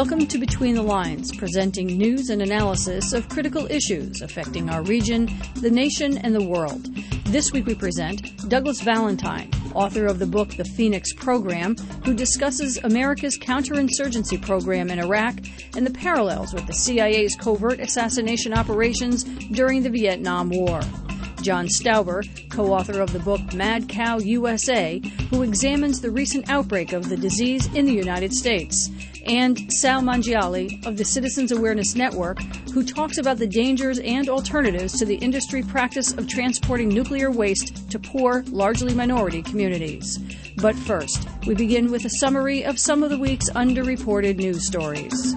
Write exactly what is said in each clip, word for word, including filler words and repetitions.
Welcome to Between the Lines, presenting news and analysis of critical issues affecting our region, the nation, and the world. This week we present Douglas Valentine, author of the book The Phoenix Program, who discusses America's counterinsurgency program in Iraq and the parallels with the C I A's covert assassination operations during the Vietnam War. John Stauber, co-author of the book Mad Cow U S A, who examines the recent outbreak of the disease in the United States. And Sal Mangiali of the Citizens Awareness Network, who talks about the dangers and alternatives to the industry practice of transporting nuclear waste to poor, largely minority communities. But first, we begin with a summary of some of the week's underreported news stories.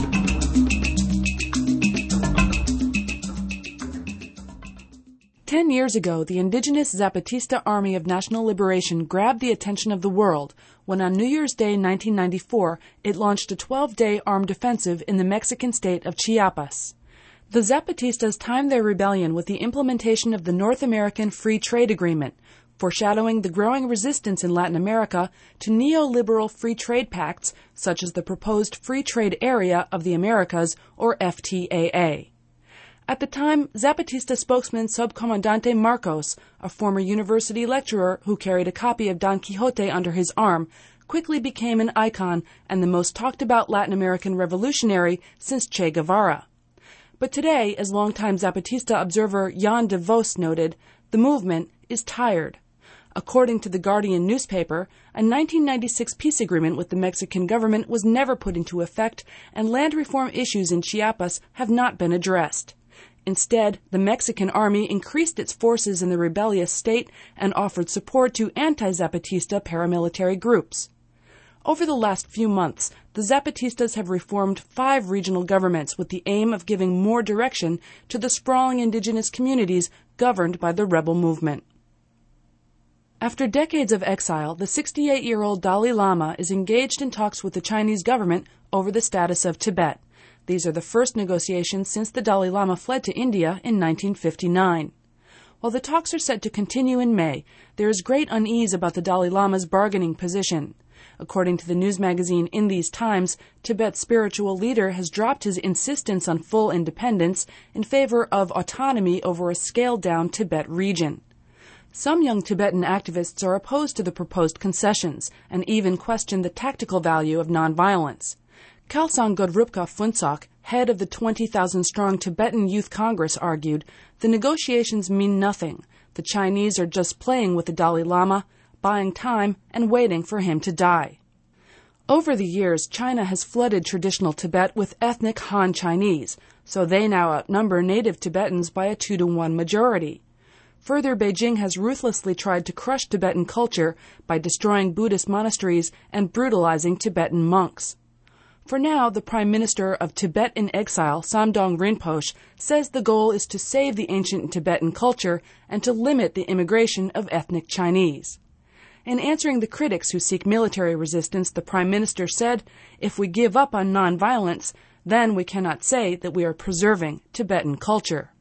Ten years ago, the indigenous Zapatista Army of National Liberation grabbed the attention of the world when on New Year's Day nineteen ninety-four, it launched a twelve-day armed offensive in the Mexican state of Chiapas. The Zapatistas timed their rebellion with the implementation of the North American Free Trade Agreement, foreshadowing the growing resistance in Latin America to neoliberal free trade pacts such as the proposed Free Trade Area of the Americas, or F T A A. At the time, Zapatista spokesman Subcomandante Marcos, a former university lecturer who carried a copy of Don Quixote under his arm, quickly became an icon and the most talked about Latin American revolutionary since Che Guevara. But today, as longtime Zapatista observer Jan de Vos noted, the movement is tired. According to the Guardian newspaper, a nineteen ninety-six peace agreement with the Mexican government was never put into effect, and land reform issues in Chiapas have not been addressed. Instead, the Mexican army increased its forces in the rebellious state and offered support to anti-Zapatista paramilitary groups. Over the last few months, the Zapatistas have reformed five regional governments with the aim of giving more direction to the sprawling indigenous communities governed by the rebel movement. After decades of exile, the sixty-eight-year-old Dalai Lama is engaged in talks with the Chinese government over the status of Tibet. These are the first negotiations since the Dalai Lama fled to India in nineteen fifty-nine. While the talks are set to continue in May, there is great unease about the Dalai Lama's bargaining position. According to the news magazine In These Times, Tibet's spiritual leader has dropped his insistence on full independence in favor of autonomy over a scaled-down Tibet region. Some young Tibetan activists are opposed to the proposed concessions and even question the tactical value of nonviolence. Khalsang Godrupka Phuntsok, head of the twenty thousand strong Tibetan Youth Congress, argued, the negotiations mean nothing. The Chinese are just playing with the Dalai Lama, buying time, and waiting for him to die. Over the years, China has flooded traditional Tibet with ethnic Han Chinese, so they now outnumber native Tibetans by a two to one majority. Further, Beijing has ruthlessly tried to crush Tibetan culture by destroying Buddhist monasteries and brutalizing Tibetan monks. For now, the Prime Minister of Tibet in exile, Samdong Rinpoche, says the goal is to save the ancient Tibetan culture and to limit the immigration of ethnic Chinese. In answering the critics who seek military resistance, the Prime Minister said, if we give up on nonviolence, then we cannot say that we are preserving Tibetan culture.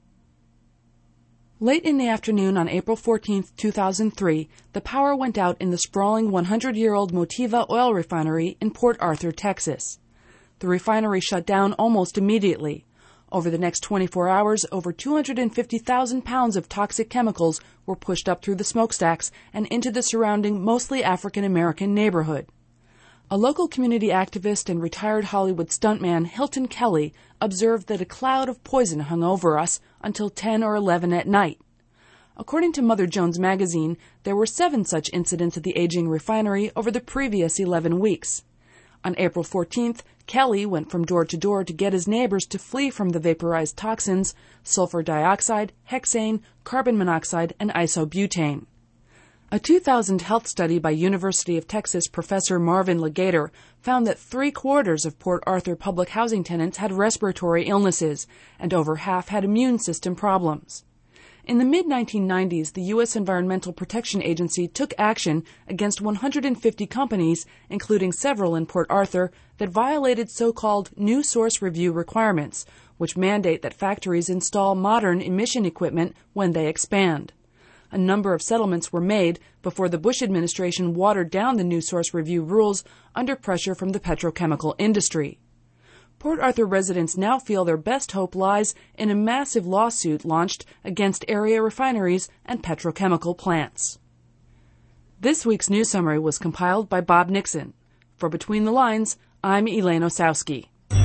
Late in the afternoon on April fourteenth, two thousand three, the power went out in the sprawling one hundred year old Motiva oil refinery in Port Arthur, Texas. The refinery shut down almost immediately. Over the next twenty-four hours, over two hundred fifty thousand pounds of toxic chemicals were pushed up through the smokestacks and into the surrounding, mostly African-American neighborhood. A local community activist and retired Hollywood stuntman Hilton Kelly observed that a cloud of poison hung over us until ten or eleven at night. According to Mother Jones magazine, there were seven such incidents at the aging refinery over the previous eleven weeks. On April fourteenth, Kelly went from door to door to get his neighbors to flee from the vaporized toxins, sulfur dioxide, hexane, carbon monoxide, and isobutane. A two thousand health study by University of Texas professor Marvin Legator found that three-quarters of Port Arthur public housing tenants had respiratory illnesses, and over half had immune system problems. In the mid nineteen nineties, the U S Environmental Protection Agency took action against one hundred fifty companies, including several in Port Arthur, that violated so-called new source review requirements, which mandate that factories install modern emission equipment when they expand. A number of settlements were made before the Bush administration watered down the new source review rules under pressure from the petrochemical industry. Port Arthur residents now feel their best hope lies in a massive lawsuit launched against area refineries and petrochemical plants. This week's news summary was compiled by Bob Nixon. For Between the Lines, I'm Elaine Osowski.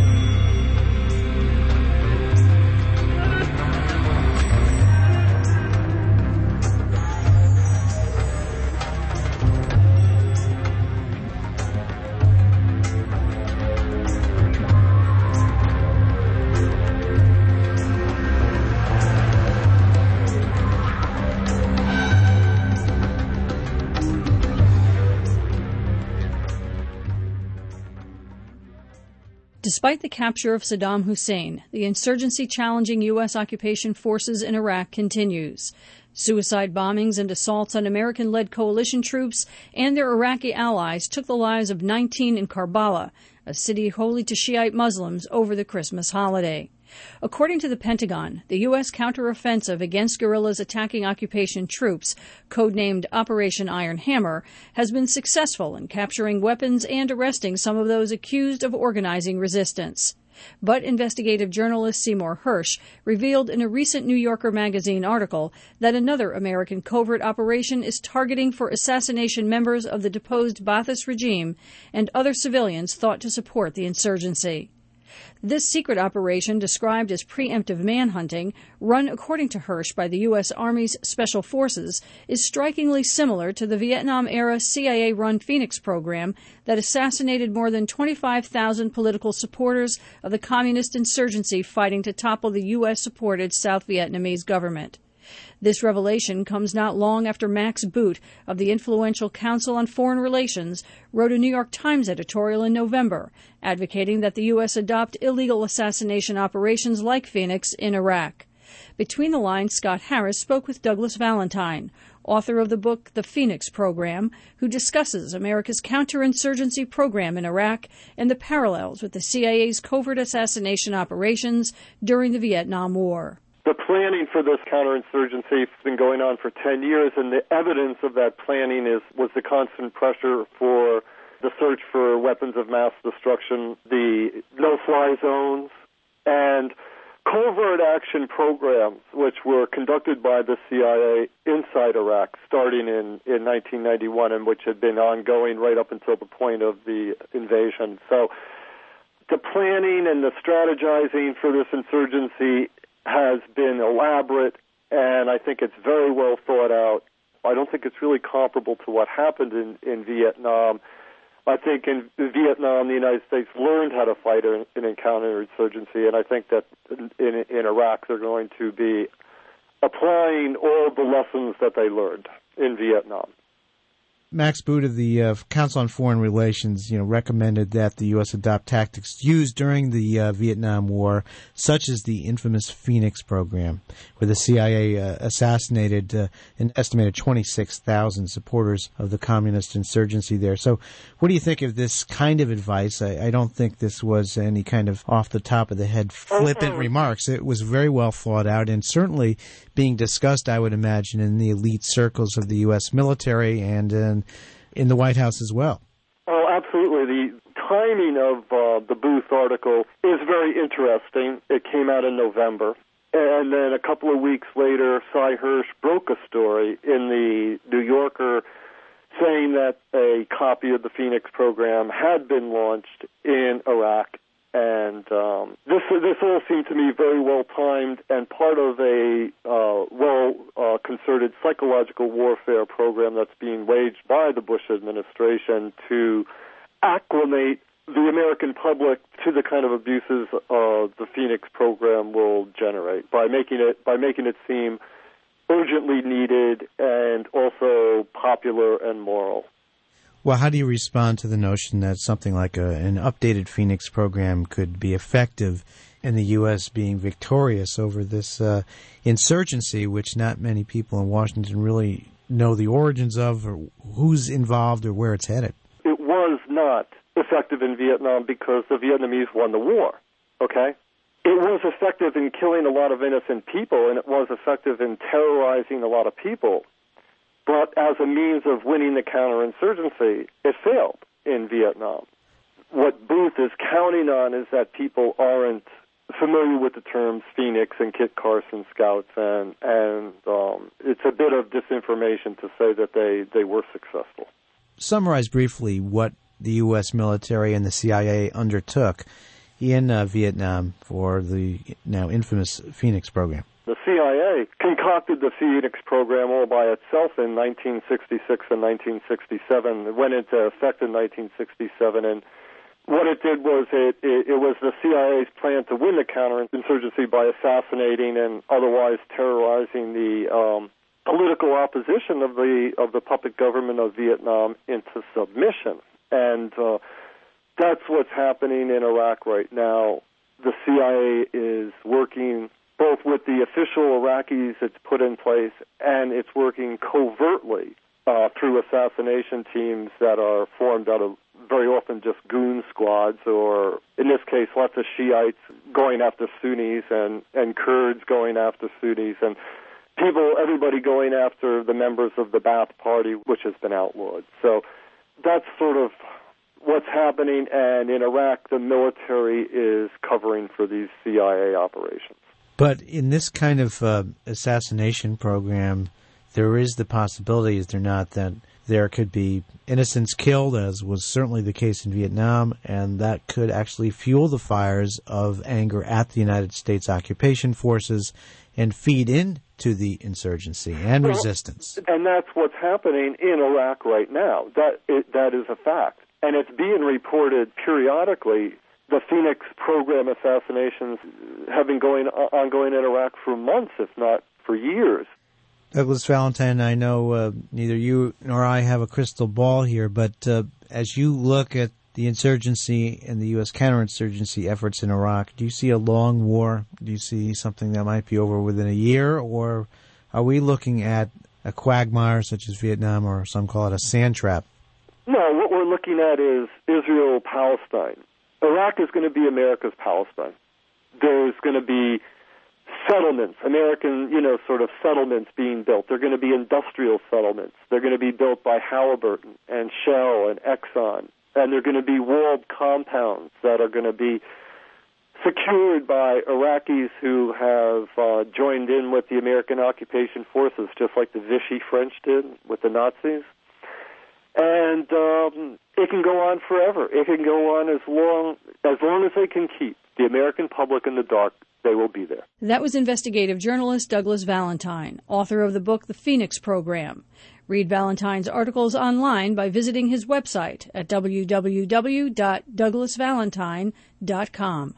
Despite the capture of Saddam Hussein, the insurgency challenging U S occupation forces in Iraq continues. Suicide bombings and assaults on American-led coalition troops and their Iraqi allies took the lives of nineteen in Karbala, a city holy to Shiite Muslims, over the Christmas holiday. According to the Pentagon, the U S counteroffensive against guerrillas attacking occupation troops, codenamed Operation Iron Hammer, has been successful in capturing weapons and arresting some of those accused of organizing resistance. But investigative journalist Seymour Hersh revealed in a recent New Yorker magazine article that another American covert operation is targeting for assassination members of the deposed Ba'athist regime and other civilians thought to support the insurgency. This secret operation, described as preemptive manhunting, run according to Hersh by the U S. Army's Special Forces, is strikingly similar to the Vietnam-era C I A-run Phoenix program that assassinated more than twenty-five thousand political supporters of the communist insurgency fighting to topple the U S-supported South Vietnamese government. This revelation comes not long after Max Boot of the influential Council on Foreign Relations wrote a New York Times editorial in November advocating that the U S adopt illegal assassination operations like Phoenix in Iraq. Between the Lines, Scott Harris spoke with Douglas Valentine, author of the book The Phoenix Program, who discusses America's counterinsurgency program in Iraq and the parallels with the C I A's covert assassination operations during the Vietnam War. The planning for this counterinsurgency has been going on for ten years, and the evidence of that planning is was the constant pressure for the search for weapons of mass destruction, the no-fly zones, and covert action programs, which were conducted by the C I A inside Iraq starting in, in nineteen ninety-one and which had been ongoing right up until the point of the invasion. So the planning and the strategizing for this insurgency has been elaborate, and I think it's very well thought out. I don't think it's really comparable to what happened in, in Vietnam. I think in Vietnam, the United States learned how to fight in, in a counterinsurgency, and I think that in, in, in Iraq they're going to be applying all the lessons that they learned in Vietnam. Max Boot of the uh, Council on Foreign Relations, you know, recommended that the U S adopt tactics used during the uh, Vietnam War, such as the infamous Phoenix program, where the C I A uh, assassinated uh, an estimated twenty-six thousand supporters of the communist insurgency there. So what do you think of this kind of advice? I, I don't think this was any kind of off-the-top-of-the-head flippant mm-hmm. remarks. It was very well thought out and certainly being discussed, I would imagine, in the elite circles of the U S military and in, in the White House as well. Oh, absolutely. The timing of uh, the Booth article is very interesting. It came out in November. And then a couple of weeks later, Cy Hersh broke a story in the New Yorker saying that a copy of the Phoenix program had been launched in Iraq. And um, this this all seemed to me very well timed and part of a uh, well uh, concerted psychological warfare program that's being waged by the Bush administration to acclimate the American public to the kind of abuses uh, the Phoenix program will generate by making it by making it seem urgently needed and also popular and moral. Well, how do you respond to the notion that something like a, an updated Phoenix program could be effective in the U S being victorious over this uh, insurgency, which not many people in Washington really know the origins of or who's involved or where it's headed? It was not effective in Vietnam because the Vietnamese won the war, okay? It was effective in killing a lot of innocent people, and it was effective in terrorizing a lot of people. But as a means of winning the counterinsurgency, it failed in Vietnam. what Booth is counting on is that people aren't familiar with the terms Phoenix and Kit Carson Scouts, and and um, it's a bit of disinformation to say that they, they were successful. Summarize briefly what the U S military and the C I A undertook in uh, Vietnam for the now infamous Phoenix program. The C I A concocted the Phoenix program all by itself in nineteen sixty-six and nineteen sixty-seven. It went into effect in nineteen sixty-seven, and what it did was it, it, it was the C I A's plan to win the counterinsurgency by assassinating and otherwise terrorizing the um, political opposition of the of the puppet government of Vietnam into submission. And uh, that's what's happening in Iraq right now. The C I A is working both with the official Iraqis it's put in place, and it's working covertly uh, through assassination teams that are formed out of very often just goon squads, or in this case, lots of Shiites going after Sunnis and, and Kurds going after Sunnis, and people, everybody going after the members of the Ba'ath Party, which has been outlawed. So that's sort of what's happening, and in Iraq, the military is covering for these C I A operations. But in this kind of uh, assassination program, there is the possibility, is there not, that there could be innocents killed, as was certainly the case in Vietnam, and that could actually fuel the fires of anger at the United States occupation forces and feed into the insurgency and well, resistance. And that's what's happening in Iraq right now. That it, that is a fact. And it's being reported periodically. The Phoenix program assassinations have been going ongoing in Iraq for months, if not for years. Douglas Valentine, I know uh, neither you nor I have a crystal ball here, but uh, as you look at the insurgency and the U S counterinsurgency efforts in Iraq, do you see a long war? Do you see something that might be over within a year? Or are we looking at a quagmire such as Vietnam, or some call it a sand trap? No, what we're looking at is Israel-Palestine. Iraq is going to be America's Palestine. There's going to be settlements, American, you know, sort of settlements being built. They're going to be industrial settlements. They're going to be built by Halliburton and Shell and Exxon. And they're going to be walled compounds that are going to be secured by Iraqis who have uh, joined in with the American occupation forces, just like the Vichy French did with the Nazis. And um, it can go on forever. It can go on as long as long as they can keep the American public in the dark. They will be there. That was investigative journalist Douglas Valentine, author of the book The Phoenix Program. Read Valentine's articles online by visiting his website at w w w dot douglas valentine dot com.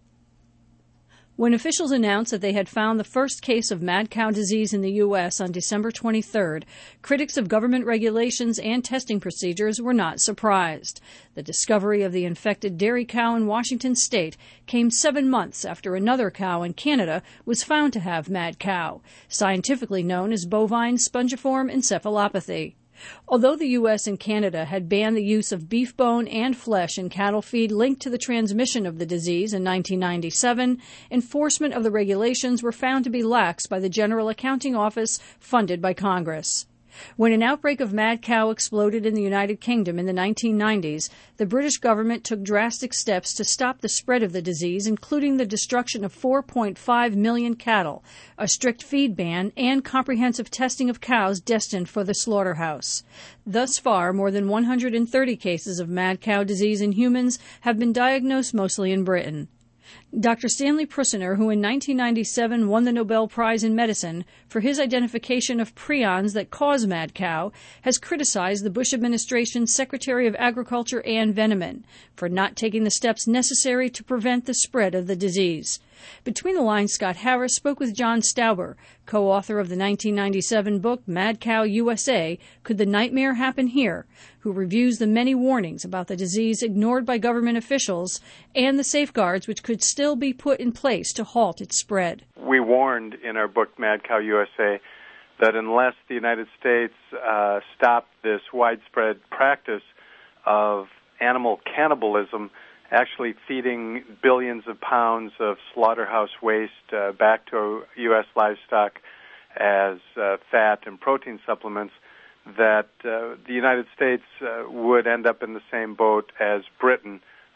When officials announced that they had found the first case of mad cow disease in the U S on December twenty-third, critics of government regulations and testing procedures were not surprised. The discovery of the infected dairy cow in Washington state came seven months after another cow in Canada was found to have mad cow, scientifically known as bovine spongiform encephalopathy. Although the U S and Canada had banned the use of beef bone and flesh in cattle feed linked to the transmission of the disease in nineteen ninety-seven, enforcement of the regulations were found to be lax by the General Accounting Office funded by Congress. When an outbreak of mad cow exploded in the United Kingdom in the nineteen nineties, the British government took drastic steps to stop the spread of the disease, including the destruction of four point five million cattle, a strict feed ban, and comprehensive testing of cows destined for the slaughterhouse. Thus far, more than one hundred thirty cases of mad cow disease in humans have been diagnosed, mostly in Britain. Doctor Stanley Prusiner, who in nineteen ninety-seven won the Nobel Prize in Medicine for his identification of prions that cause mad cow, has criticized the Bush administration's Secretary of Agriculture Ann Veneman for not taking the steps necessary to prevent the spread of the disease. Between the lines, Scott Harris spoke with John Stauber, co-author of the nineteen ninety-seven book Mad Cow U S A, Could the Nightmare Happen Here?, who reviews the many warnings about the disease ignored by government officials and the safeguards which could still be put in place to halt its spread. We warned in our book Mad Cow U S A that unless the United States uh, stopped this widespread practice of animal cannibalism, actually feeding billions of pounds of slaughterhouse waste uh, back to U S livestock as uh, fat and protein supplements, that uh, the United States uh, would end up in the same boat as Britain,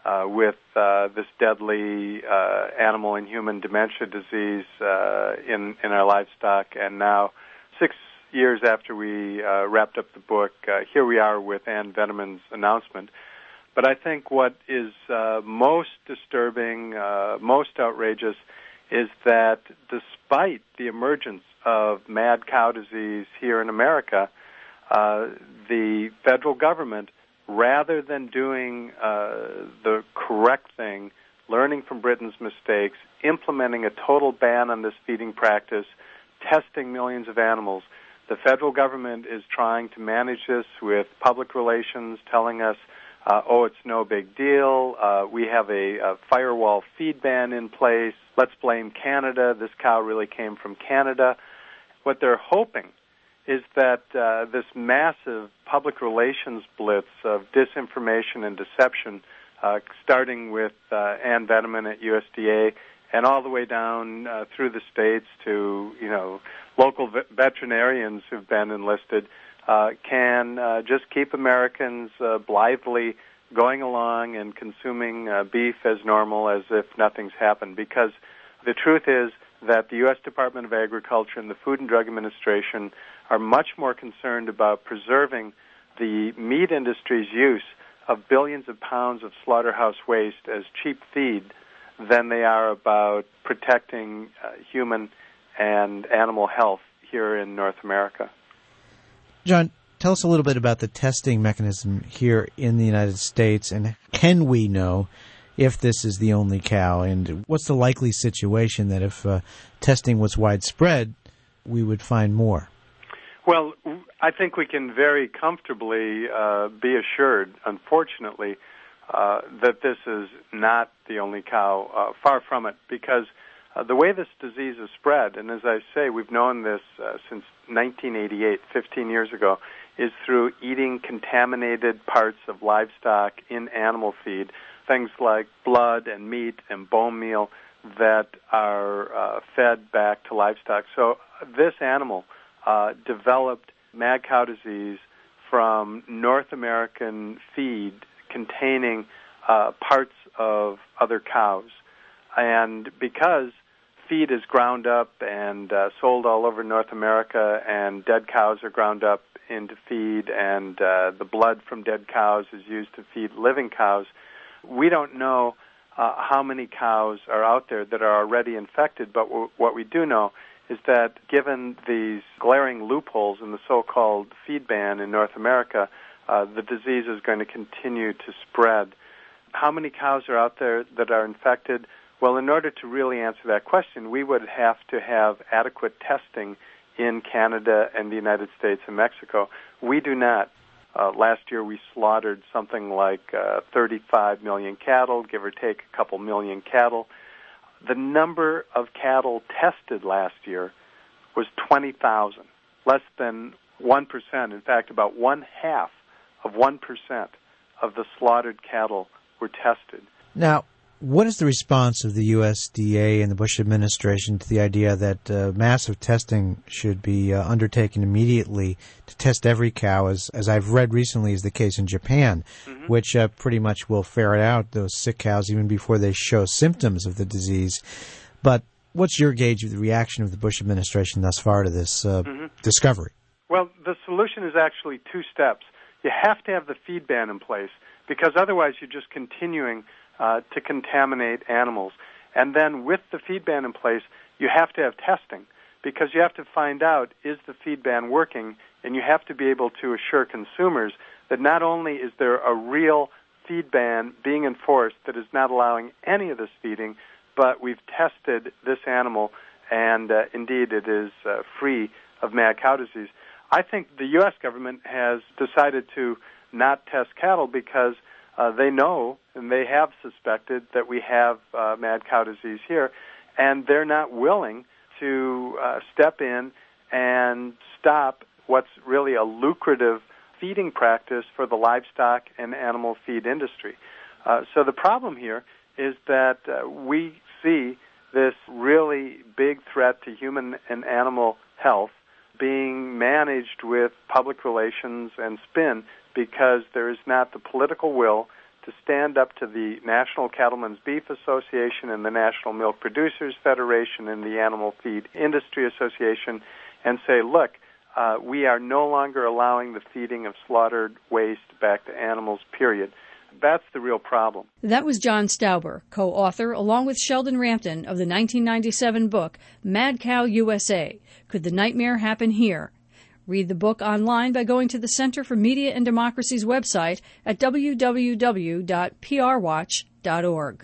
uh, with uh, this deadly uh, animal and human dementia disease uh, in, in our livestock. And now, six years after we uh, wrapped up the book, uh, here we are with Ann Veneman's announcement. But I think what is uh, most disturbing, uh, most outrageous, is that despite the emergence of mad cow disease here in America, uh, the federal government, rather than doing uh, the correct thing, learning from Britain's mistakes, implementing a total ban on this feeding practice, testing millions of animals, the federal government is trying to manage this with public relations, telling us, uh, oh, it's no big deal, uh, we have a, a firewall feed ban in place, let's blame Canada, this cow really came from Canada. What they're hoping is that uh, this massive public relations blitz of disinformation and deception, uh, starting with uh, Ann Veneman at U S D A and all the way down uh, through the states to, you know, local ve- veterinarians who've been enlisted, uh, can uh, just keep Americans uh, blithely going along and consuming uh, beef as normal as if nothing's happened. Because the truth is that the U S Department of Agriculture and the Food and Drug Administration are much more concerned about preserving the meat industry's use of billions of pounds of slaughterhouse waste as cheap feed than they are about protecting uh, human and animal health here in North America. John, tell us a little bit about the testing mechanism here in the United States, and can we know if this is the only cow, and what's the likely situation that if uh, testing was widespread, we would find more? Well, I think we can very comfortably uh, be assured, unfortunately, uh, that this is not the only cow. Uh, far from it, because uh, the way this disease is spread, and as I say, we've known this uh, since nineteen eighty-eight, fifteen years ago, is through eating contaminated parts of livestock in animal feed, things like blood and meat and bone meal that are uh, fed back to livestock. So this animal uh, developed mad cow disease from North American feed containing uh, parts of other cows. And because feed is ground up and uh, sold all over North America, and dead cows are ground up into feed, and uh, the blood from dead cows is used to feed living cows, we don't know uh, how many cows are out there that are already infected, but w- what we do know is that given these glaring loopholes in the so-called feed ban in North America, uh, the disease is going to continue to spread. How many cows are out there that are infected? Well, in order to really answer that question, we would have to have adequate testing in Canada and the United States and Mexico. We do not. Uh, last year we slaughtered something like uh, thirty-five million cattle, give or take a couple million cattle. The number of cattle tested last year was twenty thousand, less than one percent. In fact, about one half of one percent of the slaughtered cattle were tested. Now, what is the response of the U S D A and the Bush administration to the idea that uh, massive testing should be uh, undertaken immediately to test every cow, as, as I've read recently is the case in Japan, mm-hmm. which uh, pretty much will ferret out those sick cows even before they show symptoms of the disease. But what's your gauge of the reaction of the Bush administration thus far to this uh, mm-hmm. discovery? Well, the solution is actually two steps. You have to have the feed ban in place, because otherwise you're just continuing Uh, to contaminate animals. And then with the feed ban in place, you have to have testing, because you have to find out, is the feed ban working? And you have to be able to assure consumers that not only is there a real feed ban being enforced that is not allowing any of this feeding, but we've tested this animal, and uh, indeed it is uh, free of mad cow disease. I think the U S government has decided to not test cattle because Uh, they know and they have suspected that we have uh, mad cow disease here, and they're not willing to uh, step in and stop what's really a lucrative feeding practice for the livestock and animal feed industry. Uh, so the problem here is that uh, we see this really big threat to human and animal health being managed with public relations and spin, because there is not the political will to to stand up to the National Cattlemen's Beef Association and the National Milk Producers Federation and the Animal Feed Industry Association and say, look, uh, we are no longer allowing the feeding of slaughtered waste back to animals, period. That's the real problem. That was John Stauber, co-author, along with Sheldon Rampton, of the nineteen ninety-seven book, Mad Cow U S A, Could the Nightmare Happen Here? Read the book online by going to the Center for Media and Democracy's website at w w w dot p r watch dot org.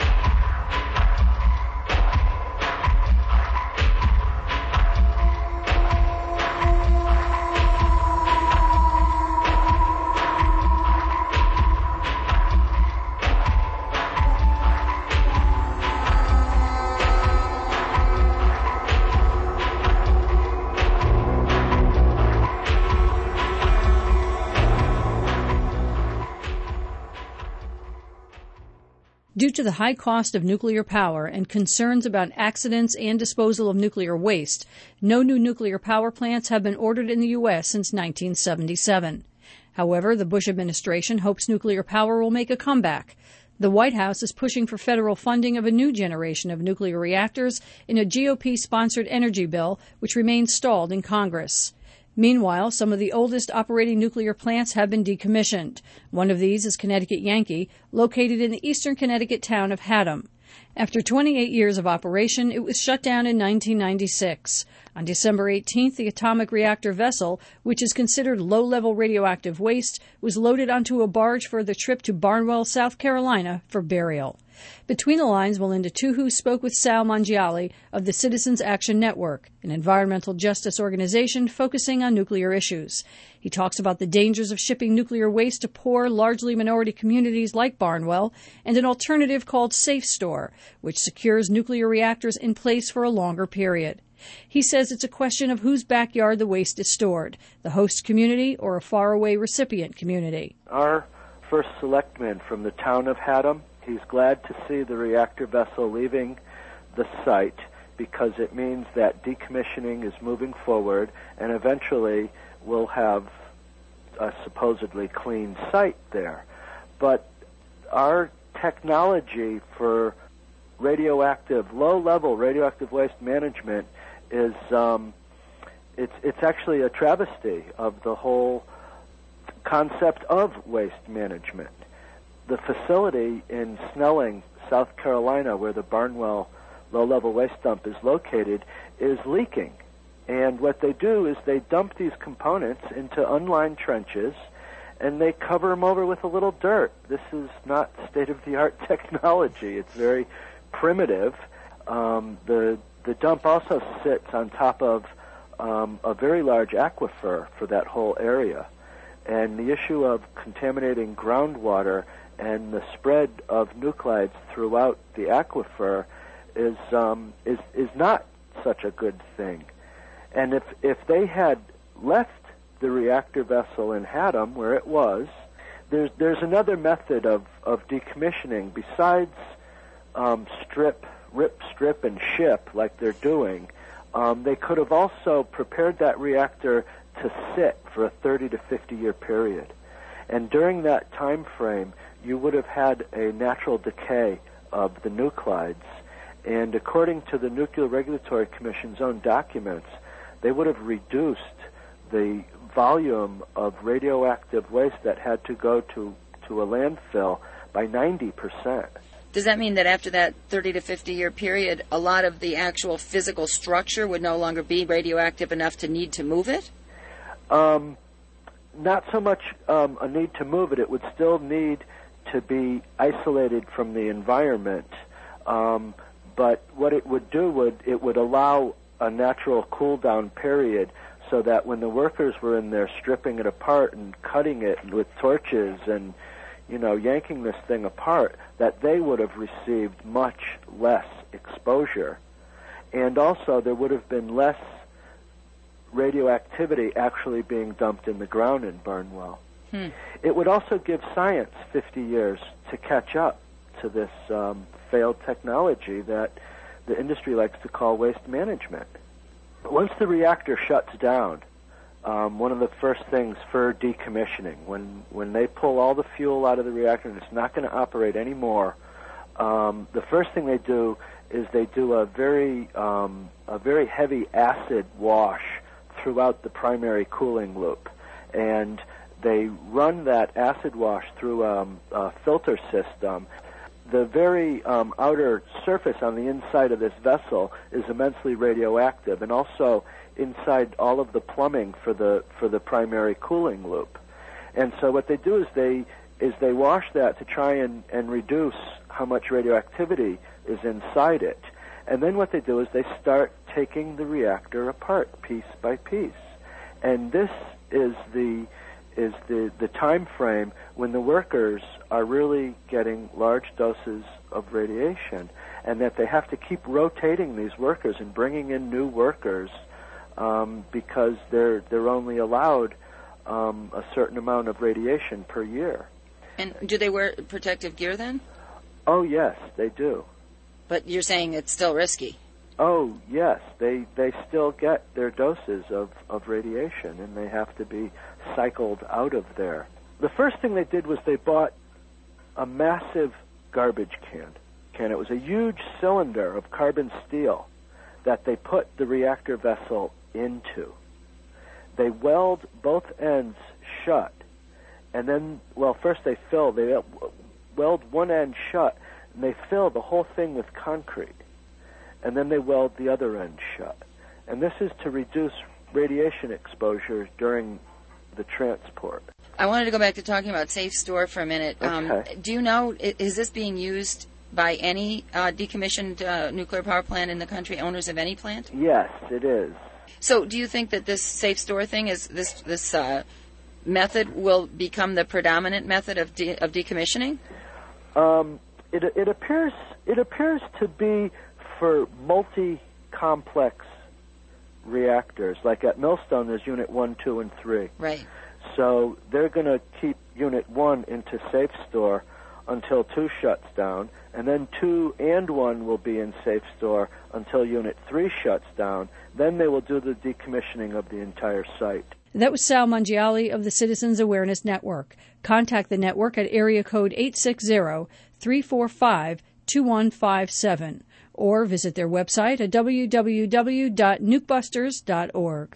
Due to the high cost of nuclear power and concerns about accidents and disposal of nuclear waste, no new nuclear power plants have been ordered in the U S since nineteen seventy-seven. However, the Bush administration hopes nuclear power will make a comeback. The White House is pushing for federal funding of a new generation of nuclear reactors in a G O P-sponsored energy bill, which remains stalled in Congress. Meanwhile, some of the oldest operating nuclear plants have been decommissioned. One of these is Connecticut Yankee, located in the eastern Connecticut town of Haddam. After twenty-eight years of operation, it was shut down in nineteen ninety-six. On December eighteenth, the atomic reactor vessel, which is considered low-level radioactive waste, was loaded onto a barge for the trip to Barnwell, South Carolina, for burial. Between the lines, Melinda Tuhu spoke with Sal Mangiali of the Citizens Action Network, an environmental justice organization focusing on nuclear issues. He talks about the dangers of shipping nuclear waste to poor, largely minority communities like Barnwell, and an alternative called Safe Store, which secures nuclear reactors in place for a longer period. He says it's a question of whose backyard the waste is stored, the host community or a faraway recipient community. Our first selectman from the town of Haddam, he's glad to see the reactor vessel leaving the site because it means that decommissioning is moving forward and eventually we'll have a supposedly clean site there. But our technology for radioactive, low-level radioactive waste management is um, it's it's actually a travesty of the whole concept of waste management. The facility in Snelling, South Carolina, where the Barnwell low-level waste dump is located, is leaking. And what they do is they dump these components into unlined trenches, and they cover them over with a little dirt. This is not state-of-the-art technology. It's very primitive. Um, the the dump also sits on top of um, a very large aquifer for that whole area. And the issue of contaminating groundwater and the spread of nuclides throughout the aquifer is um, is is not such a good thing. And if if they had left the reactor vessel in Haddam where it was, there's there's another method of, of decommissioning besides um, strip, rip, strip, and ship like they're doing. Um, they could have also prepared that reactor to sit for a thirty to fifty year period. And during that time frame, you would have had a natural decay of the nuclides. And according to the Nuclear Regulatory Commission's own documents, they would have reduced the volume of radioactive waste that had to go to, to a landfill by ninety percent. Does that mean that after that thirty to fifty year period, a lot of the actual physical structure would no longer be radioactive enough to need to move it? Um, not so much um, a need to move it. It would still need to be isolated from the environment. Um, but what it would do would it would allow a natural cool down period so that when the workers were in there stripping it apart and cutting it with torches and, you know, yanking this thing apart, that they would have received much less exposure. And also there would have been less radioactivity actually being dumped in the ground in Barnwell. Hmm. It would also give science fifty years to catch up to this um, failed technology that the industry likes to call waste management. Once the reactor shuts down, um, one of the first things for decommissioning. When when they pull all the fuel out of the reactor and it's not going to operate anymore, um, the first thing they do is they do a very um, a very heavy acid wash throughout the primary cooling loop, and they run that acid wash through um, a filter system. The very um, outer surface on the inside of this vessel is immensely radioactive, and also inside all of the plumbing for the for the primary cooling loop. And so what they do is they is they wash that to try and, and reduce how much radioactivity is inside it. And then what they do is they start taking the reactor apart piece by piece. And this is the is the, the time frame when the workers are really getting large doses of radiation, and that they have to keep rotating these workers and bringing in new workers um, because they're they're only allowed um, a certain amount of radiation per year. And do they wear protective gear then? Oh, yes, they do. But you're saying it's still risky. Oh, yes, they they still get their doses of, of radiation, and they have to be cycled out of there. The first thing they did was they bought a massive garbage can. can. It was a huge cylinder of carbon steel that they put the reactor vessel into. They weld both ends shut, and then, well, first they fill, they weld one end shut, and they fill the whole thing with concrete. And then they weld the other end shut. And this is to reduce radiation exposure during the transport. I wanted to go back to talking about Safe Store for a minute. Okay. Um, do you know, is this being used by any uh, decommissioned uh, nuclear power plant in the country, owners of any plant? Yes, it is. So do you think that this Safe Store thing, is this this uh, method will become the predominant method of de- of decommissioning? Um, it, it appears it appears to be for multi-complex reactors. Like at Millstone, there's Unit one, two, and three. Right. So they're going to keep Unit one into Safe Store until two shuts down, and then two and one will be in Safe Store until Unit three shuts down. Then they will do the decommissioning of the entire site. That was Sal Mangiali of the Citizens Awareness Network. Contact the network at area code eight six zero, three four five, two one five seven or visit their website at w w w dot nuke busters dot org.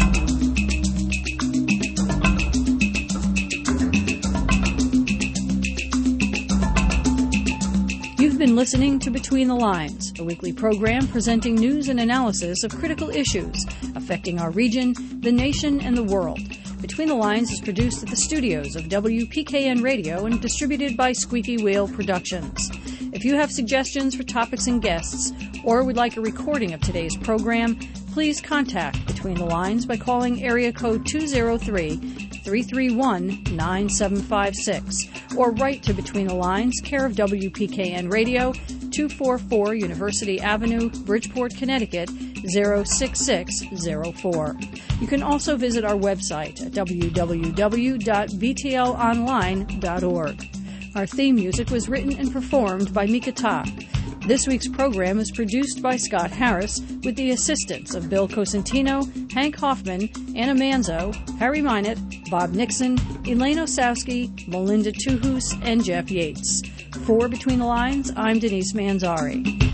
You've been listening to Between the Lines, a weekly program presenting news and analysis of critical issues affecting our region, the nation, and the world. Between the Lines is produced at the studios of W P K N Radio and distributed by Squeaky Wheel Productions. If you have suggestions for topics and guests, or would like a recording of today's program, please contact Between the Lines by calling area code two zero three, three three one, nine seven five six or write to Between the Lines, care of W P K N Radio, two forty-four University Avenue, Bridgeport, Connecticut, zero six six zero four. You can also visit our website at w w w dot b t l online dot org. Our theme music was written and performed by Mika Ta. This week's program is produced by Scott Harris with the assistance of Bill Cosentino, Hank Hoffman, Anna Manzo, Harry Minot, Bob Nixon, Elaine Osowski, Melinda Tuhus, and Jeff Yates. For Between the Lines, I'm Denise Manzari.